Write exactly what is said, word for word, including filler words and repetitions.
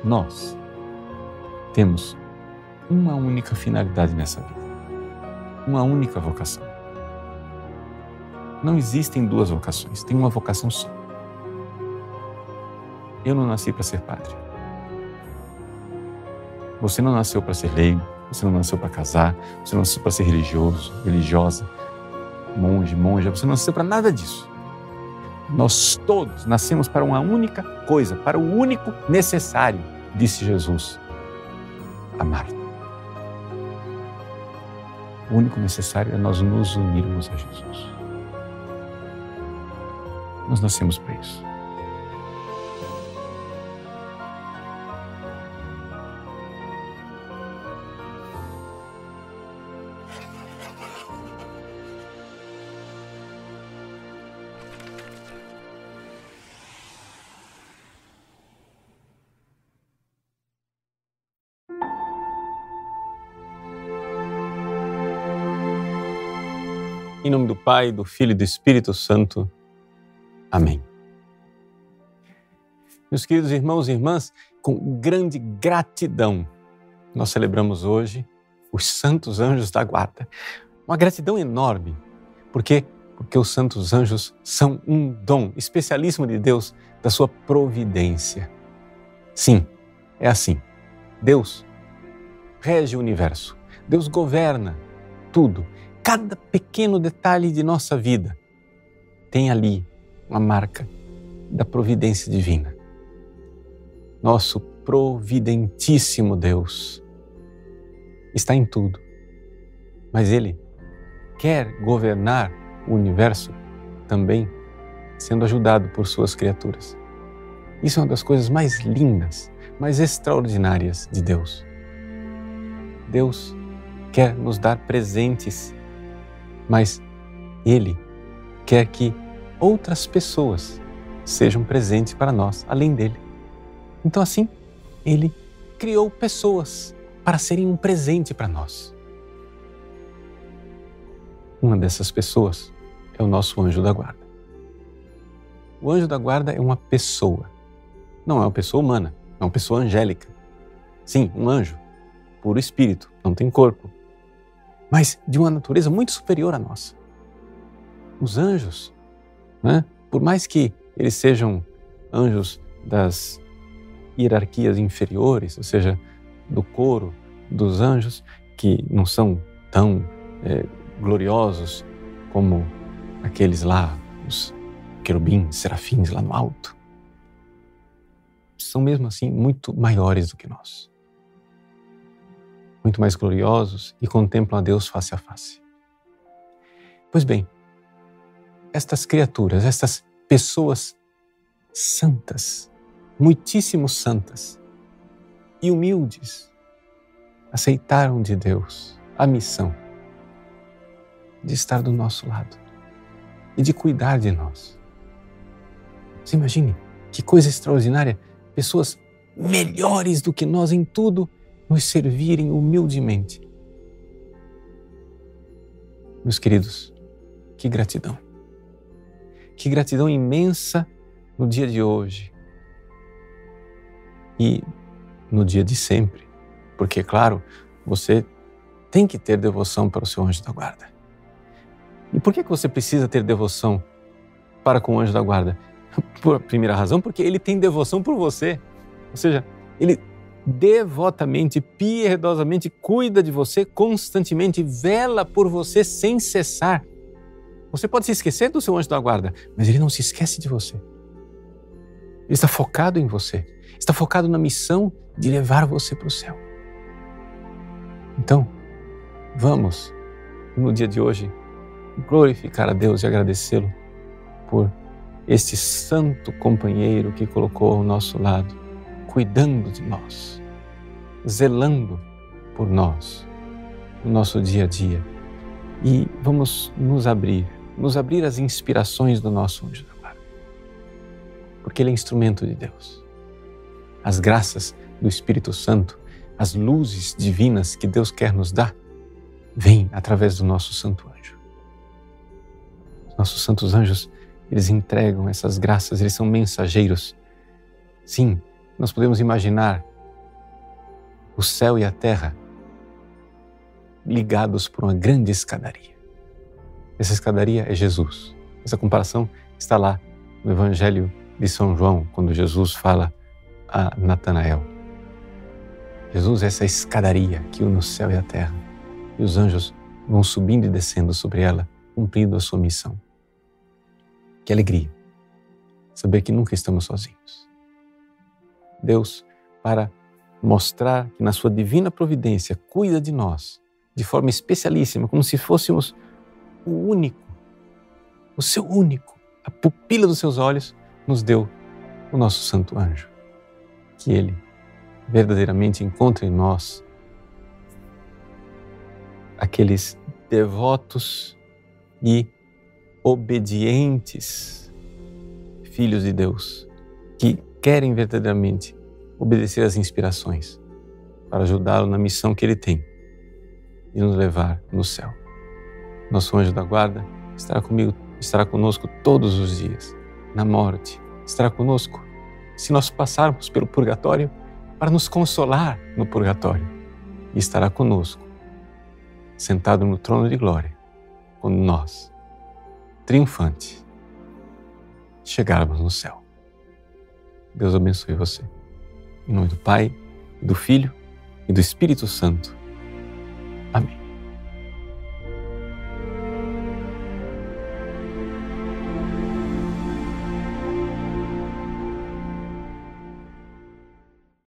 nós temos uma única finalidade nessa vida, uma única vocação. Não existem duas vocações, tem uma vocação só. Eu não nasci para ser padre. Você não nasceu para ser leigo, você não nasceu para casar, você não nasceu para ser religioso, religiosa, monge, monja, você não nasceu para nada disso. Nós todos nascemos para uma única coisa, para o único necessário, disse Jesus, amar. O único necessário é nós nos unirmos a Jesus. Nós nascemos para isso. Em nome do Pai, do Filho e do Espírito Santo. Amém. Meus queridos irmãos e irmãs, com grande gratidão, nós celebramos hoje os Santos Anjos da Guarda. Uma gratidão enorme. Por quê? Porque os Santos Anjos são um dom especialíssimo de Deus, da sua providência. Sim, é assim. Deus rege o universo. Deus governa tudo. Cada pequeno detalhe de nossa vida tem ali uma marca da providência divina. Nosso providentíssimo Deus está em tudo, mas Ele quer governar o universo também sendo ajudado por suas criaturas. Isso é uma das coisas mais lindas, mais extraordinárias de Deus. Deus quer nos dar presentes, mas Ele quer que outras pessoas sejam presentes para nós, além dele. Então assim, Ele criou pessoas para serem um presente para nós. Uma dessas pessoas é o nosso anjo da guarda. O anjo da guarda é uma pessoa. Não é uma pessoa humana, é uma pessoa angélica. Sim, um anjo, puro espírito, não tem corpo, mas de uma natureza muito superior à nossa. Os anjos, né, por mais que eles sejam anjos das hierarquias inferiores, ou seja, do coro dos anjos, que não são tão é, gloriosos como aqueles lá, os querubins, serafins lá no alto, são mesmo assim muito maiores do que nós. Muito mais gloriosos e contemplam a Deus face a face. Pois bem, estas criaturas, estas pessoas santas, muitíssimo santas e humildes, aceitaram de Deus a missão de estar do nosso lado e de cuidar de nós. Você imagine que coisa extraordinária, pessoas melhores do que nós em tudo, nos servirem humildemente. Meus queridos, que gratidão. Que gratidão imensa no dia de hoje e no dia de sempre. Porque, claro, você tem que ter devoção para o seu anjo da guarda. E por que você precisa ter devoção para com o anjo da guarda? Por primeira razão, porque ele tem devoção por você. Ou seja, ele devotamente, piedosamente cuida de você constantemente, vela por você sem cessar. Você pode se esquecer do seu anjo da guarda, mas ele não se esquece de você. Ele está focado em você, está focado na missão de levar você para o céu. Então, vamos, no dia de hoje, glorificar a Deus e agradecê-lo por este santo companheiro que colocou ao nosso lado, cuidando de nós, zelando por nós, no nosso dia a dia. E vamos nos abrir, nos abrir às inspirações do nosso anjo da guarda, porque ele é instrumento de Deus. As graças do Espírito Santo, as luzes divinas que Deus quer nos dar, vêm através do nosso santo anjo. Os nossos santos anjos, eles entregam essas graças, eles são mensageiros. Sim, nós podemos imaginar o céu e a terra ligados por uma grande escadaria. Essa escadaria é Jesus. Essa comparação está lá no Evangelho de São João, quando Jesus fala a Natanael. Jesus é essa escadaria que une o céu e a terra, e os anjos vão subindo e descendo sobre ela, cumprindo a sua missão. Que alegria saber que nunca estamos sozinhos. Deus, para mostrar que na sua divina providência cuida de nós de forma especialíssima, como se fôssemos o único, o seu único, a pupila dos seus olhos, nos deu o nosso santo anjo. Que ele verdadeiramente encontre em nós aqueles devotos e obedientes filhos de Deus que querem verdadeiramente obedecer às inspirações para ajudá-lo na missão que ele tem de nos levar no céu. Nosso anjo da guarda estará comigo, estará conosco todos os dias, na morte, estará conosco se nós passarmos pelo purgatório para nos consolar no purgatório, e estará conosco sentado no trono de glória quando nós, triunfantes, chegarmos no céu. Deus abençoe você. Em nome do Pai, do Filho e do Espírito Santo.